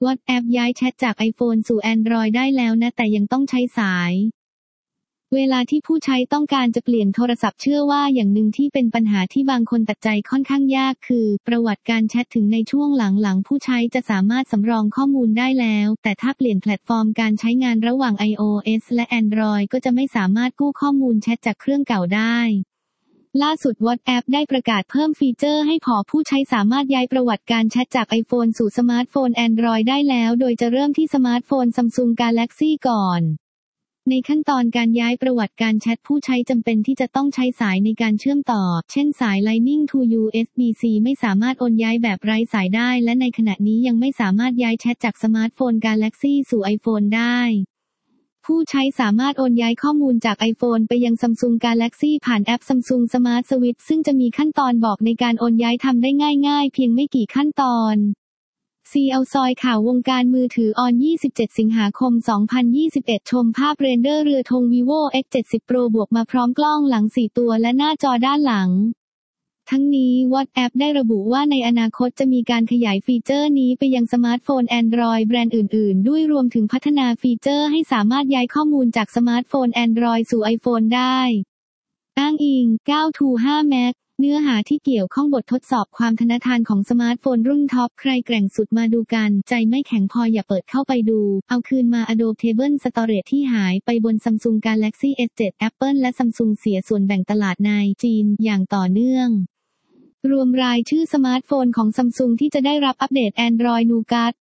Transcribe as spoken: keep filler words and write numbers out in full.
WhatsApp ย้ายแชทจาก iPhone สู่ Android ได้แล้วนะแต่ยังต้องใช้สายเวลาที่ผู้ใช้ต้องการจะเปลี่ยนโทรศัพท์เชื่อว่าอย่างหนึ่งที่เป็นปัญหาที่บางคนตัดใจค่อนข้างยากคือประวัติการแชทถึงในช่วงหลังๆผู้ใช้จะสามารถสำรองข้อมูลได้แล้วแต่ถ้าเปลี่ยนแพลตฟอร์มการใช้งานระหว่าง iOS และ Android ก็จะไม่สามารถกู้ข้อมูลแชทจากเครื่องเก่าได้ล่าสุด WhatsApp ได้ประกาศเพิ่มฟีเจอร์ให้พอผู้ใช้สามารถย้ายประวัติการแชทจาก iPhone สู่สมาร์ทโฟน Android ได้แล้วโดยจะเริ่มที่สมาร์ทโฟน Samsung Galaxy ก่อนในขั้นตอนการย้ายประวัติการแชทผู้ใช้จำเป็นที่จะต้องใช้สายในการเชื่อมต่อเช่นสาย Lightning to ยู เอส บี ซี ไม่สามารถโอนย้ายแบบไร้สายได้และในขณะนี้ยังไม่สามารถย้ายแชทจากสมาร์ทโฟน Galaxy สู่ iPhone ได้ผู้ใช้สามารถโอนย้ายข้อมูลจาก iPhone ไปยัง Samsung Galaxy ผ่านแอป Samsung Smart Switch ซึ่งจะมีขั้นตอนบอกในการโอนย้ายทำได้ง่ายๆเพียงไม่กี่ขั้นตอนซี เอาซอยข่าววงการมือถือออน ยี่สิบเจ็ด สิงหาคม สองพันยี่สิบเอ็ด ชมภาพเรนเดอร์เรือธง Vivo เอ็กซ์ เจ็ดสิบ Pro บวกมาพร้อมกล้องหลังสี่ตัวและหน้าจอด้านหลังทั้งนี้ WhatsApp ได้ระบุว่าในอนาคตจะมีการขยายฟีเจอร์นี้ไปยังสมาร์ทโฟน Android แบรนด์อื่นๆด้วยรวมถึงพัฒนาฟีเจอร์ให้สามารถย้ายข้อมูลจากสมาร์ทโฟน Android สู่ iPhone ได้อ้างอิง เก้า ทู ห้า Maxเนื้อหาที่เกี่ยวข้องบททดสอบความทนทานของสมาร์ทโฟนรุ่นท็อปใครแกร่งสุดมาดูกันใจไม่แข็งพออย่าเปิดเข้าไปดูเอาคืนมา Adoptable Storage ที่หายไปบน Samsung Galaxy เอส เซเว่น Apple และ Samsung เสียส่วนแบ่งตลาดในจีนอย่างต่อเนื่องรวมรายชื่อสมาร์ทโฟนของ Samsung ที่จะได้รับอัปเดต Android Nougat